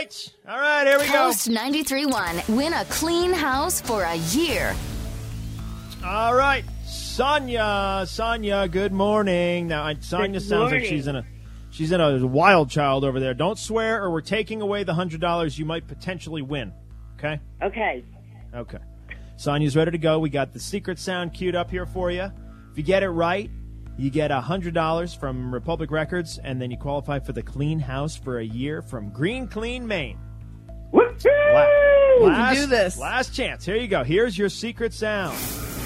All right, here we go. Coast 93.1. Win a clean house for a year. All right. Sonia, good morning. Now, Sonia sounds like she's in a wild child over there. Don't swear or we're taking away the $100 you might potentially win. Okay? Okay. Okay. Sonia's ready to go. We got the secret sound queued up here for you. If you get it right, you get $100 from Republic Records, and then you qualify for the clean house for a year from Green Clean, Maine. Woo-hoo! We can do this. Last chance. Here you go. Here's your secret sound.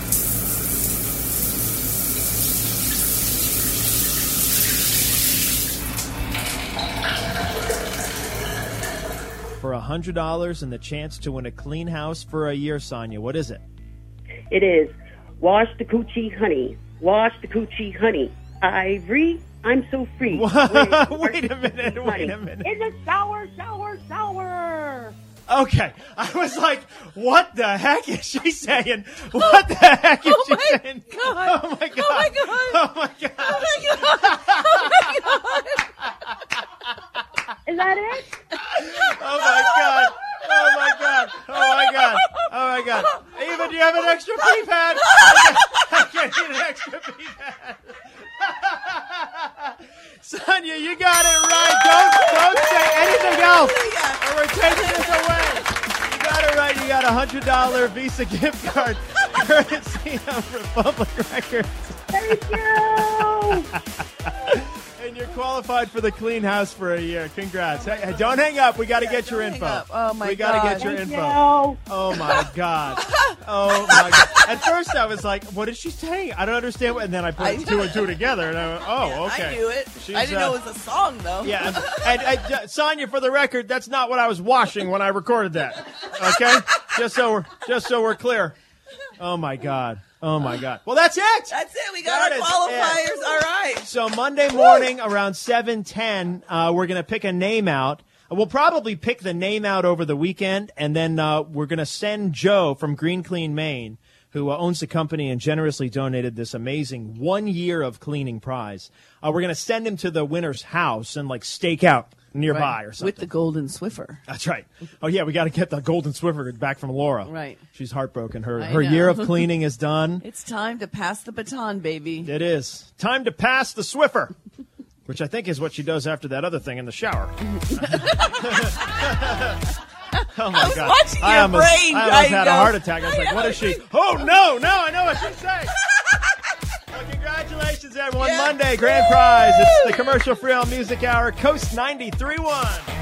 For $100 and the chance to win a clean house for a year, Sonia. What is it? It is wash the coochie, honey. Wash the coochie, honey. Ivory, I'm so free. Wait a minute. In the shower. Okay. I was like, what the heck is she saying? What the heck is she saying? God. Oh, my God. Oh, my God. Oh, my God. Oh, my God. Oh, my God. Is that it? Oh, my God. Oh, my God. Oh, my God. Oh, my God. Eva, do you have an extra pee pad? I can't get an extra pee pad. Sonia, you got it right. Don't say anything else, or we're taking this away. You got it right. You got a $100 Visa gift card, courtesy of Republic Records. Thank you. And you're qualified for the clean house for a year. Congrats. Hey, don't hang up. We got to get your info. Oh, my God. We got to get your Thank info. you. Oh, my God. Oh, my God. At first, I was like, what is she saying? I don't understand. And then I put two and two together, and I went, oh, okay. I knew it. She's, I didn't know it was a song, though. Yeah. And Sonia, for the record, that's not what I was washing when I recorded that. Okay? Just so we're clear. Oh, my God. Oh, my God. Well, that's it. That's it. We got our qualifiers. All right. So Monday morning around 7:10, we're going to pick a name out. We'll probably pick the name out over the weekend, and then we're going to send Joe from Green Clean, Maine, who owns the company and generously donated this amazing 1 year of cleaning prize. We're going to send him to the winner's house and, stake out nearby or something. With the golden Swiffer. That's right. Oh, yeah, we got to get the golden Swiffer back from Laura. Right. She's heartbroken. Her know. year of cleaning is done. It's time to pass the baton, baby. It is. Time to pass the Swiffer, which I think is what she does after that other thing in the shower. Oh, my God. Watching I your almost brain, had a heart attack. I was like, what is she? Oh, no, I know what she's saying. Well, congratulations, everyone. Yeah. Monday, grand prize. It's the commercial-free on Music Hour, Coast 93.1.